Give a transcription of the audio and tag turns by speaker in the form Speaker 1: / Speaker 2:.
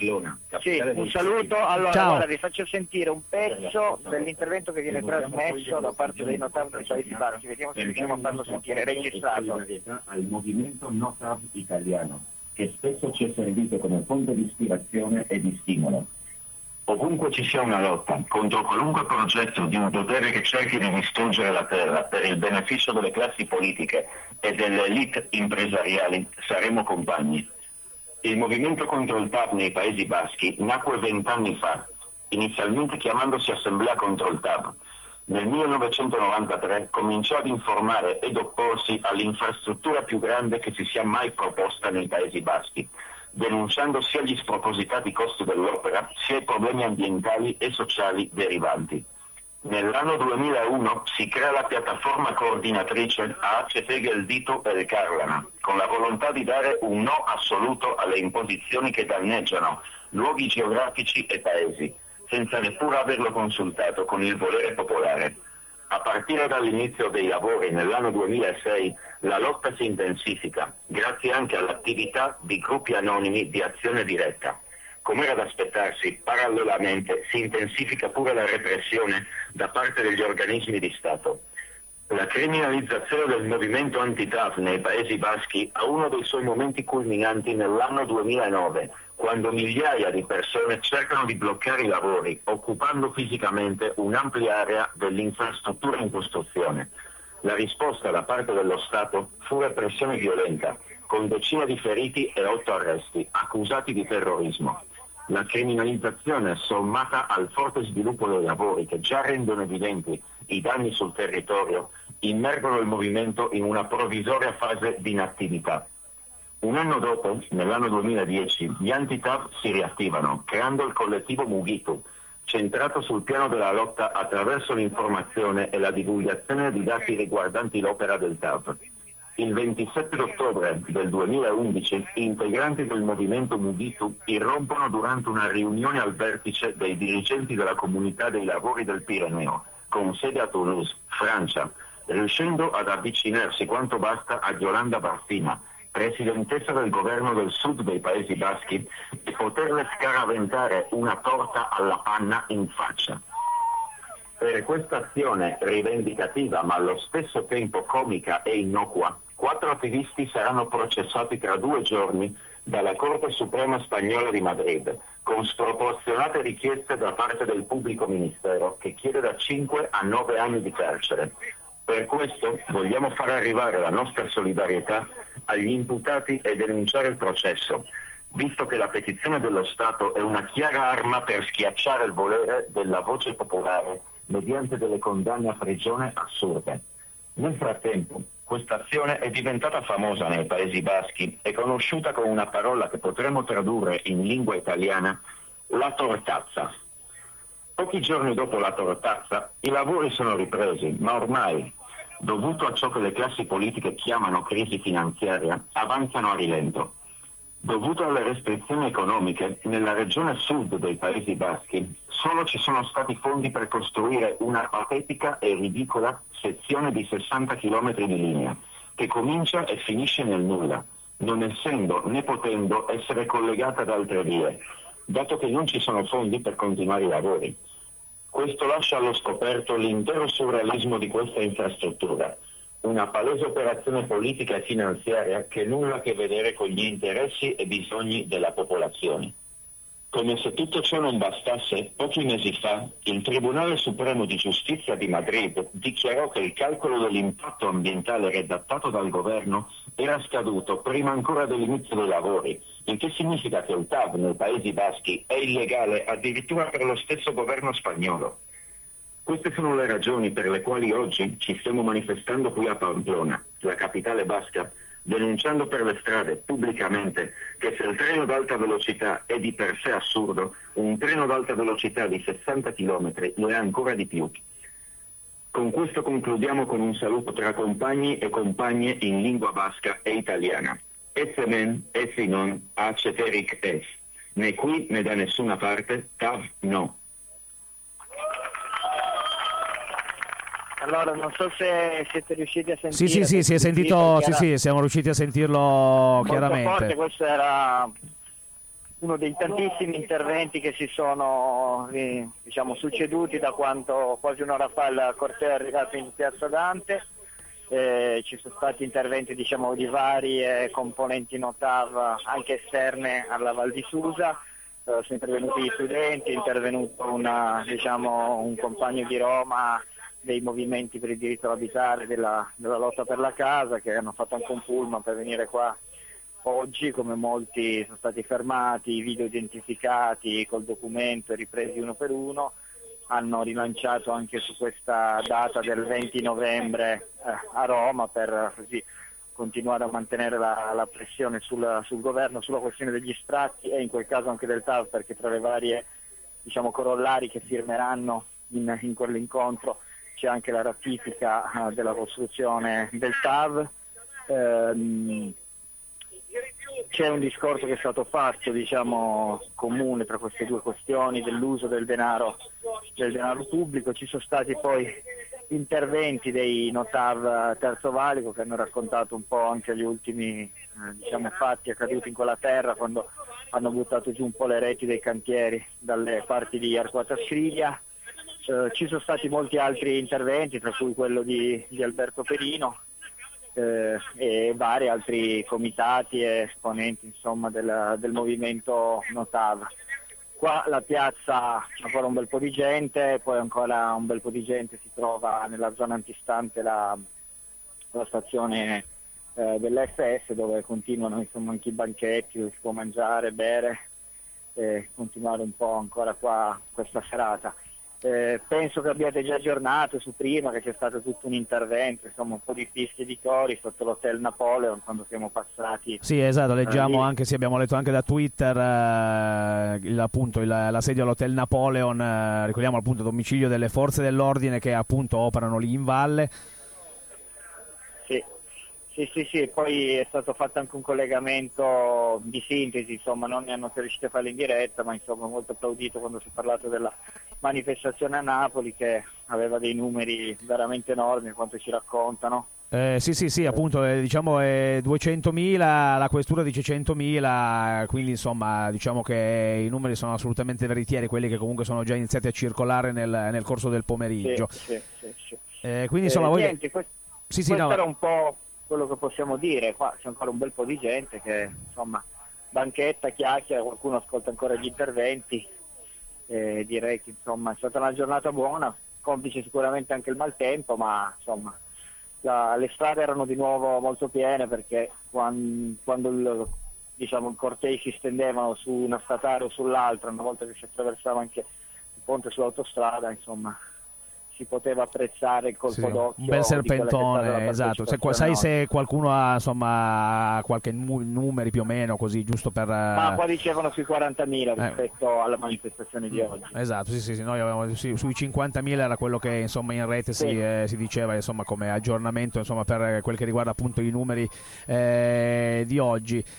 Speaker 1: Pamplona,
Speaker 2: Sì, un saluto. Allora, guarda, vi faccio sentire un pezzo dell'intervento che viene trasmesso da parte dei notabili dei Paesi Bassi. Vediamo se riusciamo a farlo sentire, registrato.
Speaker 1: Al movimento Notav italiano, che spesso ci è servito come fonte di ispirazione e di stimolo. Ovunque ci sia una lotta contro qualunque progetto di un potere che cerchi di distruggere la terra per il beneficio delle classi politiche e delle elite impresariali, saremo compagni. Il movimento contro il TAV nei Paesi Baschi nacque 20 anni fa, inizialmente chiamandosi Assemblea contro il TAV. Nel 1993 cominciò ad informare ed opporsi all'infrastruttura più grande che si sia mai proposta nei Paesi Baschi, denunciando sia gli spropositati costi dell'opera sia i problemi ambientali e sociali derivanti. Nell'anno 2001 si crea la piattaforma coordinatrice ACE Tegel Dito El Karlana, con la volontà di dare un no assoluto alle imposizioni che danneggiano luoghi geografici e paesi, senza neppure averlo consultato con il volere popolare. A partire dall'inizio dei lavori nell'anno 2006 la lotta si intensifica, grazie anche all'attività di gruppi anonimi di azione diretta. Come era da aspettarsi, parallelamente si intensifica pure la repressione da parte degli organismi di Stato. La criminalizzazione del movimento anti-TAV nei Paesi Baschi ha uno dei suoi momenti culminanti nell'anno 2009, quando migliaia di persone cercano di bloccare i lavori, occupando fisicamente un'ampia area dell'infrastruttura in costruzione. La risposta da parte dello Stato fu repressione violenta, con decine di feriti e 8 arresti, accusati di terrorismo. La criminalizzazione, sommata al forte sviluppo dei lavori che già rendono evidenti i danni sul territorio, immergono il movimento in una provvisoria fase di inattività. Un anno dopo, nell'anno 2010, gli anti-TAV si riattivano, creando il collettivo Mugitu, centrato sul piano della lotta attraverso l'informazione e la divulgazione di dati riguardanti l'opera del TAV. Il 27 ottobre del 2011 integranti del movimento Mugitu irrompono durante una riunione al vertice dei dirigenti della comunità dei lavori del Pireneo, con sede a Toulouse, Francia, riuscendo ad avvicinarsi quanto basta a Yolanda Barfina, presidentessa del governo del sud dei Paesi Baschi, e poterle scaraventare una torta alla panna in faccia. Per questa azione rivendicativa ma allo stesso tempo comica e innocua, 4 attivisti saranno processati tra 2 giorni dalla Corte Suprema Spagnola di Madrid, con sproporzionate richieste da parte del pubblico ministero, che chiede da 5 a 9 anni di carcere. Per questo vogliamo far arrivare la nostra solidarietà agli imputati e denunciare il processo, visto che la petizione dello Stato è una chiara arma per schiacciare il volere della voce popolare mediante delle condanne a prigione assurde. Nel frattempo, questa azione è diventata famosa nei Paesi Baschi e conosciuta con una parola che potremmo tradurre in lingua italiana, la tortazza. Pochi giorni dopo la tortazza, i lavori sono ripresi, ma ormai, dovuto a ciò che le classi politiche chiamano crisi finanziaria, avanzano a rilento. Dovuto alle restrizioni economiche, nella regione sud dei Paesi Baschi solo ci sono stati fondi per costruire una patetica e ridicola sezione di 60 km di linea, che comincia e finisce nel nulla, non essendo né potendo essere collegata ad altre vie, dato che non ci sono fondi per continuare i lavori. Questo lascia allo scoperto l'intero surrealismo di questa infrastruttura, una palese operazione politica e finanziaria che nulla a che vedere con gli interessi e bisogni della popolazione. Come se tutto ciò non bastasse, pochi mesi fa il Tribunale Supremo di Giustizia di Madrid dichiarò che il calcolo dell'impatto ambientale redattato dal governo era scaduto prima ancora dell'inizio dei lavori, il che significa che il TAV nei Paesi Baschi è illegale addirittura per lo stesso governo spagnolo. Queste sono le ragioni per le quali oggi ci stiamo manifestando qui a Pamplona, la capitale basca, denunciando per le strade pubblicamente che se il treno ad alta velocità è di per sé assurdo, un treno ad alta velocità di 60 km lo è ancora di più. Con questo concludiamo con un saluto tra compagni e compagne in lingua basca e italiana. Essemen, essinon, aceteric es. Né qui né da nessuna parte, TAV no.
Speaker 2: Allora, non so se siete riusciti a sentire.
Speaker 3: Sì, si è sentito, sì, siamo riusciti a sentirlo
Speaker 2: molto
Speaker 3: chiaramente.
Speaker 2: forte, questo era uno dei tantissimi interventi che si sono diciamo, succeduti da quando quasi un'ora fa il corteo è arrivato in Piazza Dante. Ci sono stati interventi diciamo, di varie componenti Notav anche esterne alla Val di Susa. Sono intervenuti gli studenti, è intervenuto un compagno di Roma dei movimenti per il diritto all'abitare, della lotta per la casa, che hanno fatto anche un pullman per venire qua oggi. Come molti sono stati fermati, video identificati col documento ripresi uno per uno. Hanno rilanciato anche su questa data del 20 novembre a Roma per così continuare a mantenere la pressione sul governo sulla questione degli sfratti e in quel caso anche del TAV, perché tra le varie diciamo, corollari che firmeranno in quell'incontro c'è anche la ratifica della costruzione del TAV. C'è un discorso che è stato fatto diciamo, comune tra queste due questioni dell'uso del denaro pubblico. Ci sono stati poi interventi dei Notav Terzo Valico che hanno raccontato un po' anche gli ultimi diciamo, fatti accaduti in quella terra quando hanno buttato giù un po' le reti dei cantieri dalle parti di Arquata Scrivia. Ci sono stati molti altri interventi, tra cui quello di Alberto Perino e vari altri comitati e esponenti insomma, del movimento Notav. Qua la piazza c'è ancora un bel po' di gente, poi ancora un bel po' di gente si trova nella zona antistante la stazione dell'FS, dove continuano insomma anche i banchetti dove si può mangiare, bere e continuare un po' ancora qua questa serata. Penso che abbiate già aggiornato su prima che c'è stato tutto un intervento, insomma un po' di fischi e di cori sotto l'hotel Napoleon quando siamo passati.
Speaker 3: Sì, esatto, leggiamo anche, sì, abbiamo letto anche da Twitter appunto l'assedio all'hotel Napoleon, ricordiamo appunto domicilio delle forze dell'ordine che appunto operano lì in valle.
Speaker 2: Sì, poi è stato fatto anche un collegamento di sintesi, insomma non ne hanno riuscito a farlo in diretta, ma insomma molto applaudito quando si è parlato della manifestazione a Napoli che aveva dei numeri veramente enormi, quanto ci raccontano.
Speaker 3: Sì, appunto diciamo 200.000, la questura dice 100.000, quindi insomma diciamo che i numeri sono assolutamente veritieri, quelli che comunque sono già iniziati a circolare nel corso del pomeriggio.
Speaker 2: Sì.
Speaker 3: Quindi insomma
Speaker 2: niente, questo
Speaker 3: no.
Speaker 2: era un po' quello che possiamo dire. Qua c'è ancora un bel po' di gente che insomma banchetta, chiacchiera, qualcuno ascolta ancora gli interventi. Direi che insomma è stata una giornata buona, complice sicuramente anche il maltempo, ma insomma le strade erano di nuovo molto piene, perché quando il cortei si stendevano su una statale o sull'altra, una volta che si attraversava anche il ponte sull'autostrada, insomma si poteva apprezzare il colpo d'occhio,
Speaker 3: un bel serpentone, esatto. Sai se qualcuno ha insomma qualche numeri più o meno così, giusto per
Speaker 2: ma qua dicevano sui 40.000 rispetto alla manifestazione di oggi.
Speaker 3: Esatto, sì, noi avevamo sui 50.000 era quello che insomma in rete si diceva insomma come aggiornamento insomma per quel che riguarda appunto i numeri di oggi.